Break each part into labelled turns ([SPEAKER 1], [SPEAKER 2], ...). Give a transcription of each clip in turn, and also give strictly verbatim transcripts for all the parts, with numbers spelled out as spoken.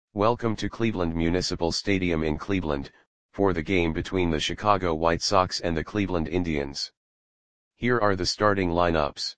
[SPEAKER 1] Welcome to Cleveland Municipal Stadium in Cleveland, for the game between the Chicago White Sox and the Cleveland Indians. Here are the starting lineups.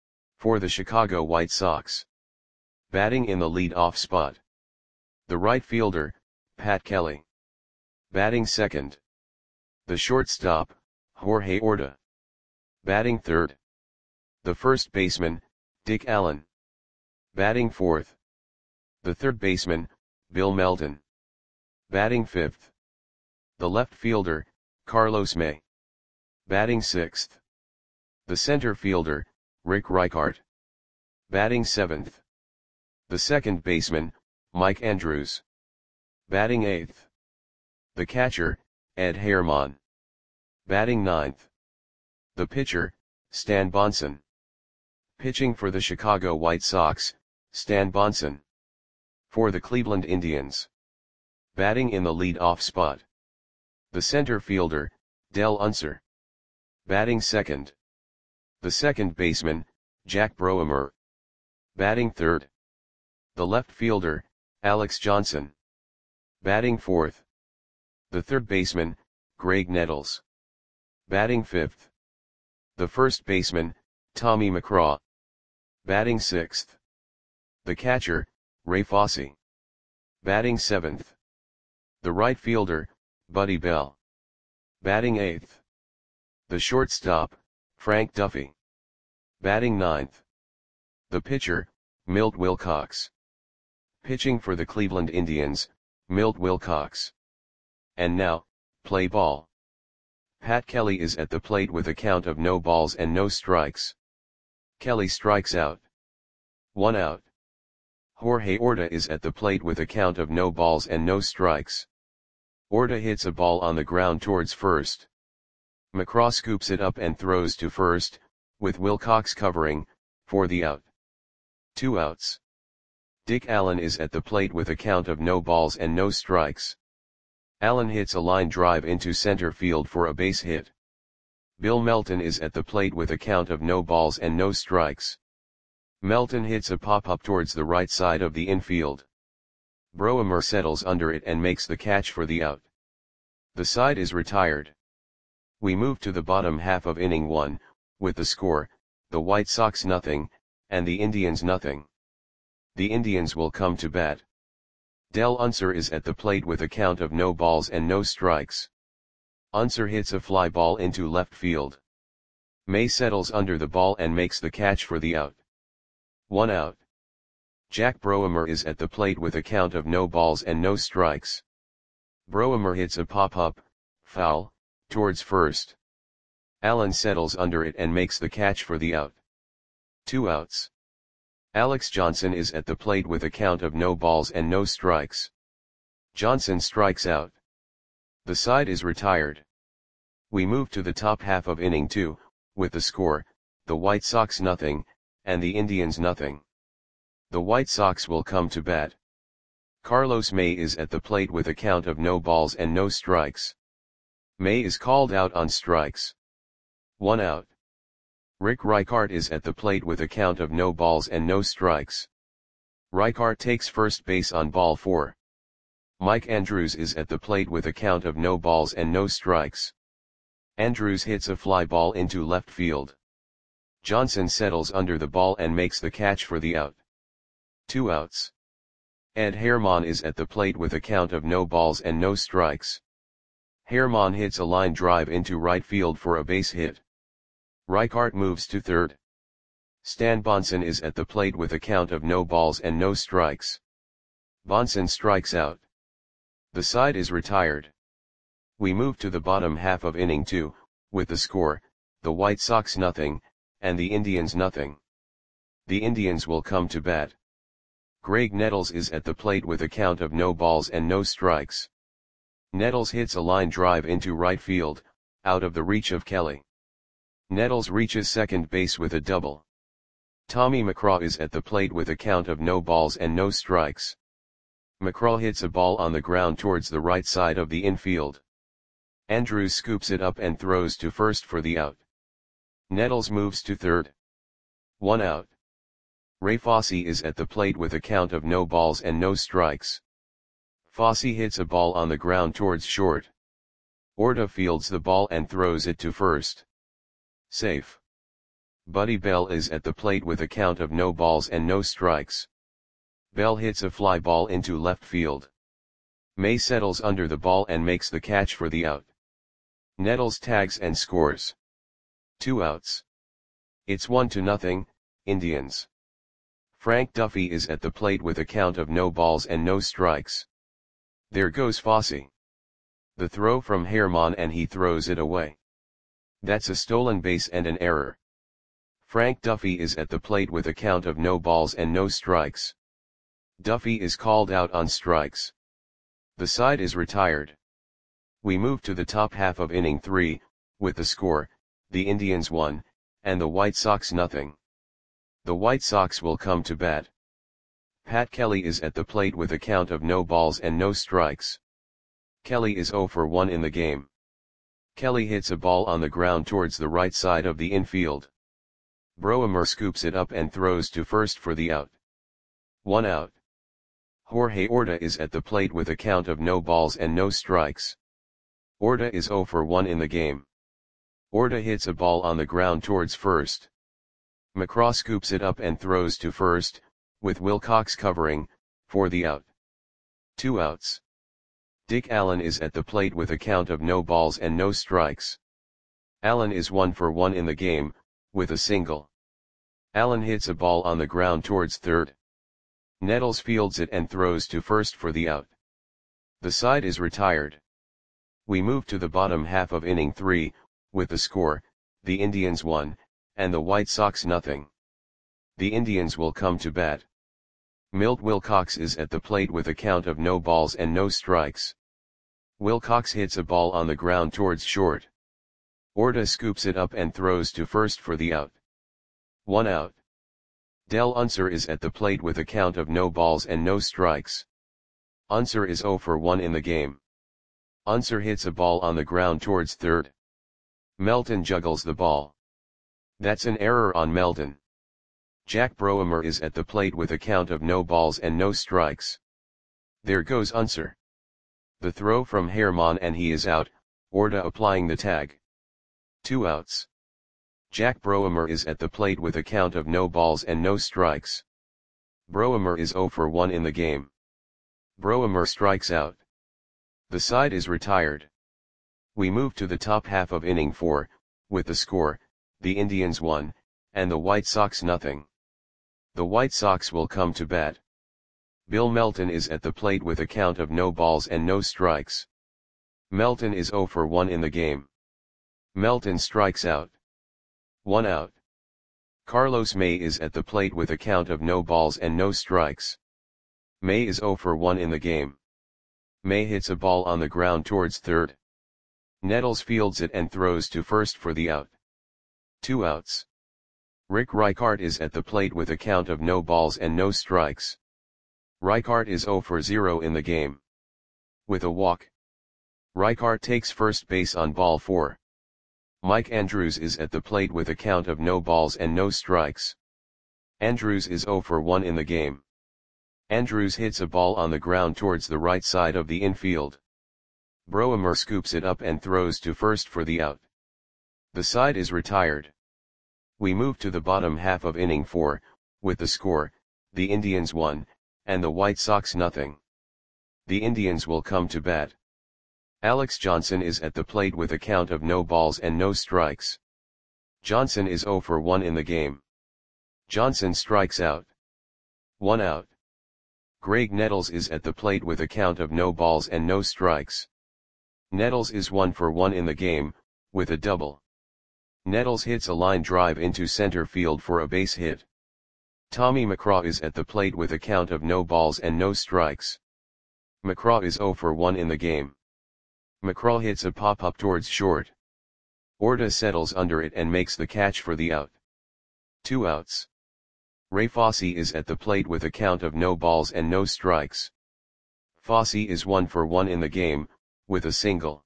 [SPEAKER 1] For the Chicago White Sox. Batting in the lead-off spot. The right fielder, Pat Kelly. Batting second. The shortstop, Jorge Orta. Batting third. The first baseman, Dick Allen. Batting fourth. The third baseman, Bill Melton. Batting fifth. The left fielder, Carlos May. Batting sixth. The center fielder, Rick Reichart. Batting seventh. The second baseman, Mike Andrews. Batting eighth. The catcher, Ed Herman. Batting ninth. The pitcher, Stan Bonson. Pitching for the Chicago White Sox, Stan Bonson. For the Cleveland Indians. Batting in the lead-off spot. The center fielder, Del Unser. Batting second. The second baseman, Jack Broemer. Batting third. The left fielder, Alex Johnson. Batting fourth. The third baseman, Greg Nettles. Batting fifth. The first baseman, Tommy McCraw. Batting sixth. The catcher, Ray Fosse. Batting seventh. The right fielder, Buddy Bell. Batting eighth. The shortstop, Frank Duffy. Batting ninth. The pitcher, Milt Wilcox. Pitching for the Cleveland Indians, Milt Wilcox. And now, play ball. Pat Kelly is at the plate with a count of no balls and no strikes. Kelly strikes out. One out. Jorge Orta is at the plate with a count of no balls and no strikes. Orta hits a ball on the ground towards first. McCraw scoops it up and throws to first, with Wilcox covering, for the out. Two outs. Dick Allen is at the plate with a count of no balls and no strikes. Allen hits a line drive into center field for a base hit. Bill Melton is at the plate with a count of no balls and no strikes. Melton hits a pop-up towards the right side of the infield. Broemer settles under it and makes the catch for the out. The side is retired. We move to the bottom half of inning one, with the score, the White Sox nothing, and the Indians nothing. The Indians will come to bat. Del Unser is at the plate with a count of no balls and no strikes. Unser hits a fly ball into left field. May settles under the ball and makes the catch for the out. One out. Jack Broemer is at the plate with a count of no balls and no strikes. Broemer hits a pop-up, foul, towards first. Allen settles under it and makes the catch for the out. Two outs. Alex Johnson is at the plate with a count of no balls and no strikes. Johnson strikes out. The side is retired. We move to the top half of inning two, with the score, the White Sox nothing, and the Indians nothing. The White Sox will come to bat. Carlos May is at the plate with a count of no balls and no strikes. May is called out on strikes. One out. Rick Reichart is at the plate with a count of no balls and no strikes. Reichart takes first base on ball four. Mike Andrews is at the plate with a count of no balls and no strikes. Andrews hits a fly ball into left field. Johnson settles under the ball and makes the catch for the out. Two outs. Ed Herman is at the plate with a count of no balls and no strikes. Herman hits a line drive into right field for a base hit. Reichart moves to third. Stan Bonson is at the plate with a count of no balls and no strikes. Bonson strikes out. The side is retired. We move to the bottom half of inning two, with the score, the White Sox nothing, and the Indians nothing. The Indians will come to bat. Greg Nettles is at the plate with a count of no balls and no strikes. Nettles hits a line drive into right field, out of the reach of Kelly. Nettles reaches second base with a double. Tommy McCraw is at the plate with a count of no balls and no strikes. McCraw hits a ball on the ground towards the right side of the infield. Andrews scoops it up and throws to first for the out. Nettles moves to third. One out. Ray Fosse is at the plate with a count of no balls and no strikes. Fosse hits a ball on the ground towards short. Orta fields the ball and throws it to first. Safe. Buddy Bell is at the plate with a count of no balls and no strikes. Bell hits a fly ball into left field. May settles under the ball and makes the catch for the out. Nettles tags and scores. Two outs. It's one to nothing, Indians. Frank Duffy is at the plate with a count of no balls and no strikes. There goes Fosse. The throw from Herman and he throws it away. That's a stolen base and an error. Frank Duffy is at the plate with a count of no balls and no strikes. Duffy is called out on strikes. The side is retired. We move to the top half of inning three, with the score, the Indians one, and the White Sox nothing. The White Sox will come to bat. Pat Kelly is at the plate with a count of no balls and no strikes. Kelly is oh for one in the game. Kelly hits a ball on the ground towards the right side of the infield. Broemer scoops it up and throws to first for the out. One out. Jorge Orta is at the plate with a count of no balls and no strikes. Orta is oh for one in the game. Orta hits a ball on the ground towards first. McCraw scoops it up and throws to first, with Wilcox covering, for the out. Two outs. Dick Allen is at the plate with a count of no balls and no strikes. Allen is one for one in the game, with a single. Allen hits a ball on the ground towards third. Nettles fields it and throws to first for the out. The side is retired. We move to the bottom half of inning three, with the score, the Indians one, and the White Sox nothing. The Indians will come to bat. Milt Wilcox is at the plate with a count of no balls and no strikes. Wilcox hits a ball on the ground towards short. Orta scoops it up and throws to first for the out. One out. Del Unser is at the plate with a count of no balls and no strikes. Unser is oh for one in the game. Unser hits a ball on the ground towards third. Melton juggles the ball. That's an error on Melton. Jack Broemer is at the plate with a count of no balls and no strikes. There goes Unser. The throw from Herman and he is out, Orta applying the tag. Two outs. Jack Broemer is at the plate with a count of no balls and no strikes. Broemer is oh for one in the game. Broemer strikes out. The side is retired. We move to the top half of inning four, with the score, the Indians one, and the White Sox nothing. The White Sox will come to bat. Bill Melton is at the plate with a count of no balls and no strikes. Melton is oh for one in the game. Melton strikes out. One out. Carlos May is at the plate with a count of no balls and no strikes. May is oh for one in the game. May hits a ball on the ground towards third. Nettles fields it and throws to first for the out. Two outs. Rick Reichart is at the plate with a count of no balls and no strikes. Reichart is oh for zero in the game. With a walk. Reichart takes first base on ball four. Mike Andrews is at the plate with a count of no balls and no strikes. Andrews is oh for one in the game. Andrews hits a ball on the ground towards the right side of the infield. Broemer scoops it up and throws to first for the out. The side is retired. We move to the bottom half of inning four, with the score, the Indians one, and the White Sox nothing. The Indians will come to bat. Alex Johnson is at the plate with a count of no balls and no strikes. Johnson is oh for one in the game. Johnson strikes out. One out. Greg Nettles is at the plate with a count of no balls and no strikes. Nettles is one for one in the game, with a double. Nettles hits a line drive into center field for a base hit. Tommy McCraw is at the plate with a count of no balls and no strikes. McCraw is oh for one in the game. McCraw hits a pop-up towards short. Orta settles under it and makes the catch for the out. Two outs. Ray Fosse is at the plate with a count of no balls and no strikes. Fosse is one for one in the game, with a single.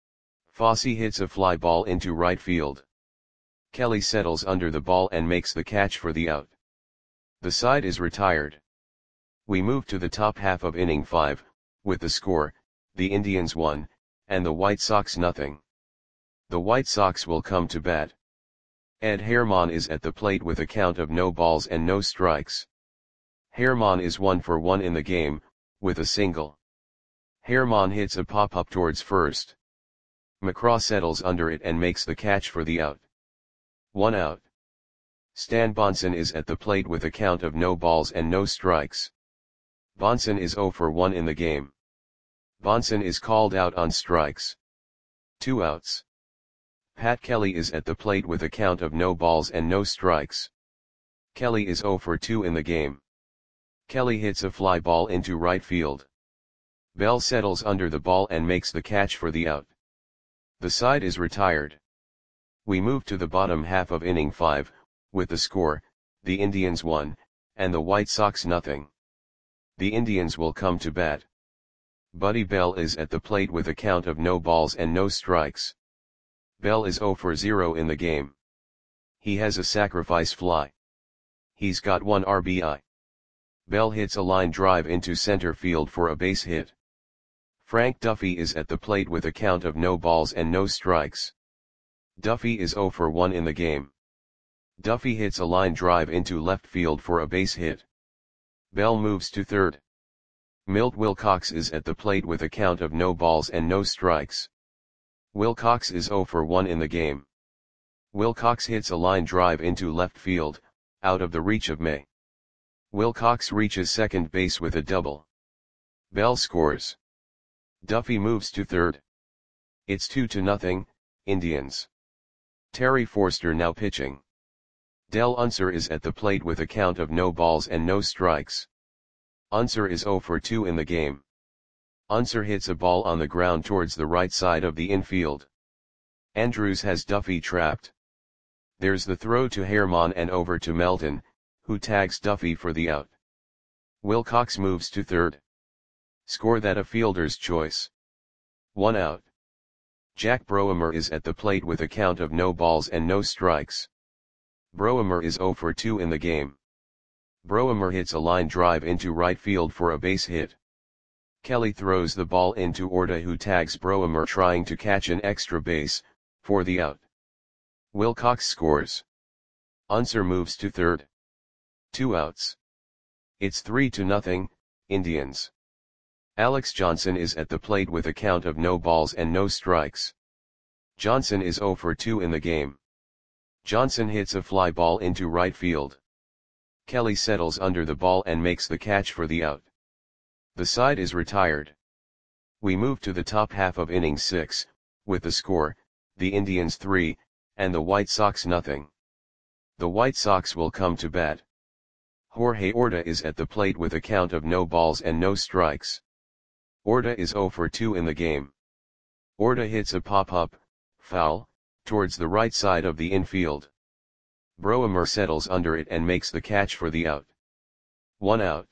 [SPEAKER 1] Fosse hits a fly ball into right field. Kelly settles under the ball and makes the catch for the out. The side is retired. We move to the top half of inning five, with the score, the Indians one, and the White Sox nothing. The White Sox will come to bat. Ed Herman is at the plate with a count of no balls and no strikes. Herman is one for one in the game, with a single. Herman hits a pop-up towards first. McCraw settles under it and makes the catch for the out. One out. Stan Bonson is at the plate with a count of no balls and no strikes. Bonson is zero for one in the game. Bonson is called out on strikes. Two outs. Pat Kelly is at the plate with a count of no balls and no strikes. Kelly is zero for two in the game. Kelly hits a fly ball into right field. Bell settles under the ball and makes the catch for the out. The side is retired. We move to the bottom half of inning five, with the score, the Indians one, and the White Sox nothing. The Indians will come to bat. Buddy Bell is at the plate with a count of no balls and no strikes. Bell is zero for zero in the game. He has a sacrifice fly. He's got one R B I. Bell hits a line drive into center field for a base hit. Frank Duffy is at the plate with a count of no balls and no strikes. Duffy is zero for one in the game. Duffy hits a line drive into left field for a base hit. Bell moves to third. Milt Wilcox is at the plate with a count of no balls and no strikes. Wilcox is zero for one in the game. Wilcox hits a line drive into left field, out of the reach of May. Wilcox reaches second base with a double. Bell scores. Duffy moves to third. It's two to nothing, Indians. Terry Forster now pitching. Del Unser is at the plate with a count of no balls and no strikes. Unser is zero for two in the game. Unser hits a ball on the ground towards the right side of the infield. Andrews has Duffy trapped. There's the throw to Herman and over to Melton, who tags Duffy for the out. Wilcox moves to third. Score that a fielder's choice. One out. Jack Broemer is at the plate with a count of no balls and no strikes. Broemer is zero for two in the game. Broemer hits a line drive into right field for a base hit. Kelly throws the ball into Orta, who tags Broemer trying to catch an extra base, for the out. Wilcox scores. Unser moves to third. Two outs. It's three to nothing, Indians. Alex Johnson is at the plate with a count of no balls and no strikes. Johnson is zero for two in the game. Johnson hits a fly ball into right field. Kelly settles under the ball and makes the catch for the out. The side is retired. We move to the top half of inning six, with the score, the Indians three, and the White Sox nothing. The White Sox will come to bat. Jorge Orta is at the plate with a count of no balls and no strikes. Orta is zero for two in the game. Orta hits a pop-up, foul, towards the right side of the infield. Broemer settles under it and makes the catch for the out. One out.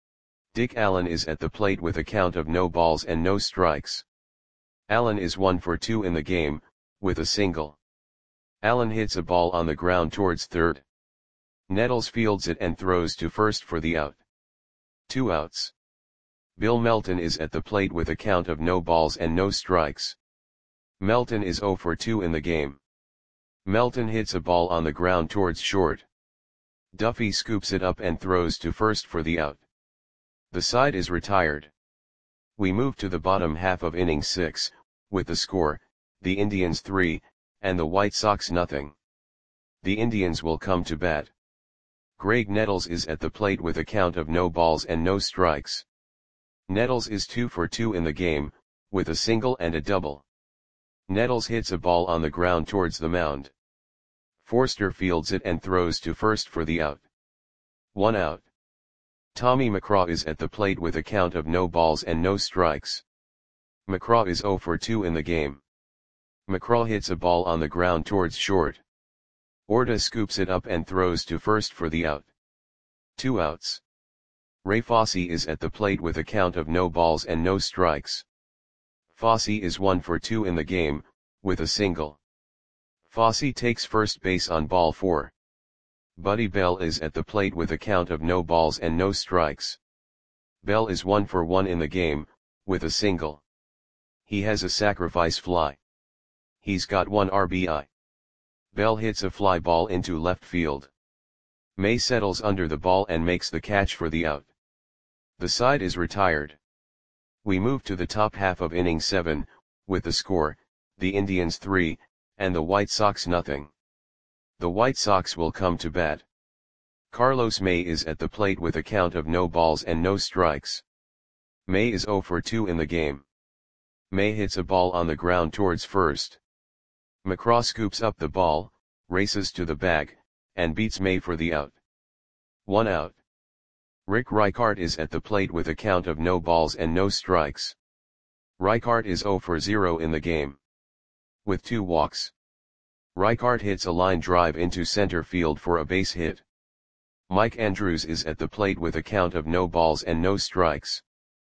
[SPEAKER 1] Dick Allen is at the plate with a count of no balls and no strikes. Allen is one for two in the game, with a single. Allen hits a ball on the ground towards third. Nettles fields it and throws to first for the out. Two outs. Bill Melton is at the plate with a count of no balls and no strikes. Melton is zero for two in the game. Melton hits a ball on the ground towards short. Duffy scoops it up and throws to first for the out. The side is retired. We move to the bottom half of inning six, with the score, the Indians three, and the White Sox nothing. The Indians will come to bat. Greg Nettles is at the plate with a count of no balls and no strikes. Nettles is two for two in the game, with a single and a double. Nettles hits a ball on the ground towards the mound. Forster fields it and throws to first for the out. One out. Tommy McCraw is at the plate with a count of no balls and no strikes. McCraw is zero for two in the game. McCraw hits a ball on the ground towards short. Orta scoops it up and throws to first for the out. Two outs. Ray Fosse is at the plate with a count of no balls and no strikes. Fosse is one for two in the game, with a single. Fosse takes first base on ball four. Buddy Bell is at the plate with a count of no balls and no strikes. Bell is one for one in the game, with a single. He has a sacrifice fly. He's got one R B I. Bell hits a fly ball into left field. May settles under the ball and makes the catch for the out. The side is retired. We move to the top half of inning seven, with the score, the Indians three, and the White Sox nothing. The White Sox will come to bat. Carlos May is at the plate with a count of no balls and no strikes. May is oh for two in the game. May hits a ball on the ground towards first. McCraw scoops up the ball, races to the bag, and beats May for the out. One out. Rick Reichart is at the plate with a count of no balls and no strikes. Reichart is oh for zero in the game. With two walks. Reichart hits a line drive into center field for a base hit. Mike Andrews is at the plate with a count of no balls and no strikes.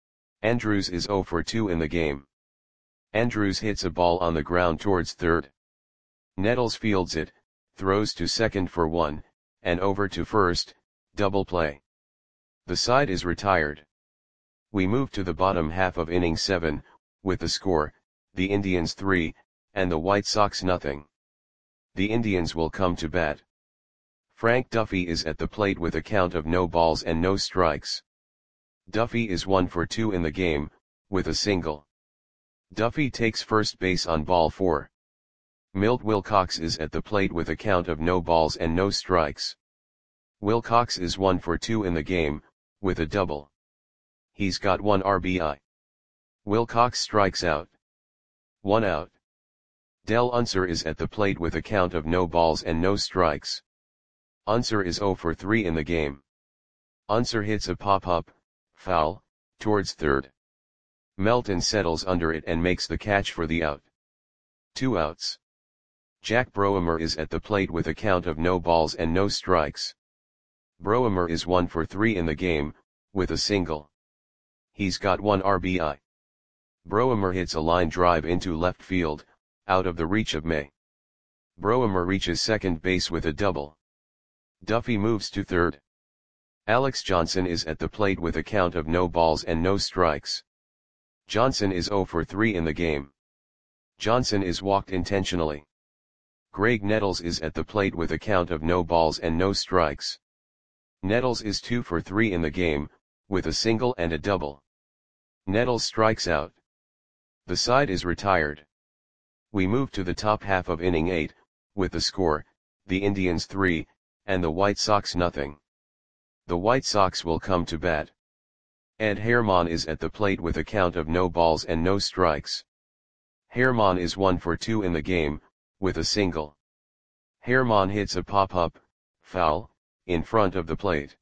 [SPEAKER 1] Andrews is oh for two in the game. Andrews hits a ball on the ground towards third. Nettles fields it, throws to second for one, and over to first, double play. The side is retired. We move to the bottom half of inning seven, with the score, the Indians three, and the White Sox nothing. The Indians will come to bat. Frank Duffy is at the plate with a count of no balls and no strikes. Duffy is one for two in the game, with a single. Duffy takes first base on ball four. Milt Wilcox is at the plate with a count of no balls and no strikes. Wilcox is one for two in the game, with a double. He's got one R B I. Wilcox strikes out. One out. Del Unser is at the plate with a count of no balls and no strikes. Unser is oh for three in the game. Unser hits a pop-up, foul, towards third. Melton settles under it and makes the catch for the out. Two outs. Jack Broemer is at the plate with a count of no balls and no strikes. Broemer is one for three in the game, with a single. He's got one R B I. Broemer hits a line drive into left field, out of the reach of May. Broemer reaches second base with a double. Duffy moves to third. Alex Johnson is at the plate with a count of no balls and no strikes. Johnson is oh for three in the game. Johnson is walked intentionally. Greg Nettles is at the plate with a count of no balls and no strikes. Nettles is two for three in the game, with a single and a double. Nettles strikes out. The side is retired. We move to the top half of inning eight, with the score, the Indians three, and the White Sox nothing. The White Sox will come to bat. Ed Herman is at the plate with a count of no balls and no strikes. Herman is one for two in the game, with a single. Herman hits a pop-up, foul, in front of the plate.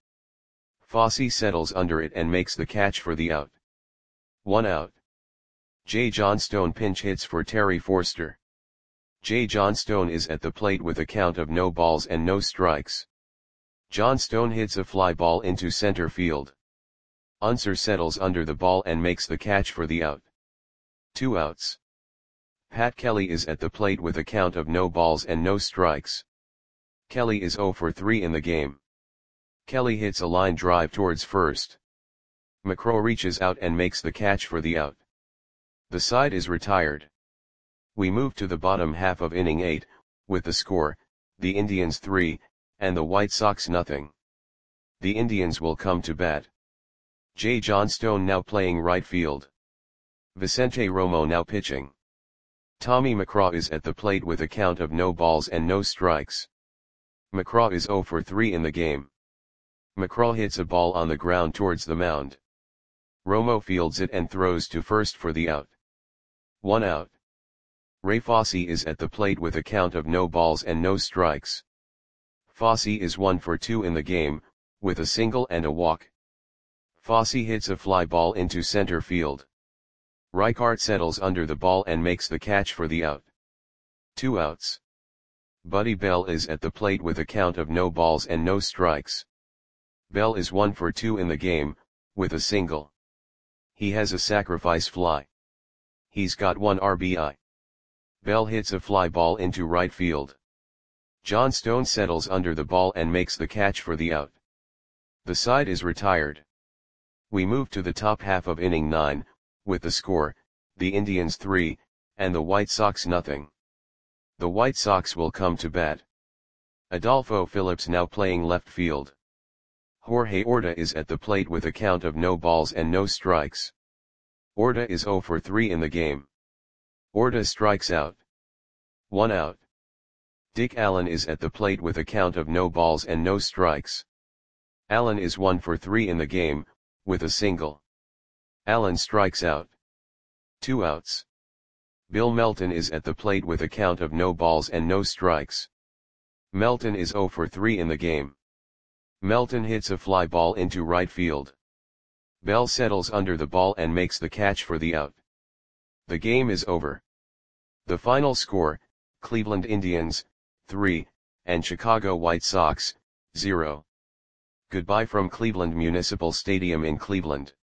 [SPEAKER 1] Fosse settles under it and makes the catch for the out. One out. Jay Johnstone pinch hits for Terry Forster. Jay Johnstone is at the plate with a count of no balls and no strikes. Johnstone hits a fly ball into center field. Unser settles under the ball and makes the catch for the out. Two outs. Pat Kelly is at the plate with a count of no balls and no strikes. Kelly is oh for three in the game. Kelly hits a line drive towards first. McCraw reaches out and makes the catch for the out. The side is retired. We move to the bottom half of inning eight, with the score, the Indians three, and the White Sox nothing. The Indians will come to bat. Jay Johnstone now playing right field. Vicente Romo now pitching. Tommy McCraw is at the plate with a count of no balls and no strikes. McCraw is oh for three in the game. McCraw hits a ball on the ground towards the mound. Romo fields it and throws to first for the out. One out. Ray Fosse is at the plate with a count of no balls and no strikes. Fosse is one for two in the game, with a single and a walk. Fosse hits a fly ball into center field. Reichart settles under the ball and makes the catch for the out. Two outs. Buddy Bell is at the plate with a count of no balls and no strikes. Bell is one for two in the game, with a single. He has a sacrifice fly. He's got one R B I. Bell hits a fly ball into right field. Johnstone settles under the ball and makes the catch for the out. The side is retired. We move to the top half of inning nine, with the score, the Indians three, and the White Sox nothing. The White Sox will come to bat. Adolfo Phillips now playing left field. Jorge Orta is at the plate with a count of no balls and no strikes. Orta is zero for three in the game. Orta strikes out. One out. Dick Allen is at the plate with a count of no balls and no strikes. Allen is one for three in the game, with a single. Allen strikes out. Two outs. Bill Melton is at the plate with a count of no balls and no strikes. Melton is zero for three in the game. Melton hits a fly ball into right field. Bell settles under the ball and makes the catch for the out. The game is over. The final score, Cleveland Indians, three, and Chicago White Sox, zero. Goodbye from Cleveland Municipal Stadium in Cleveland.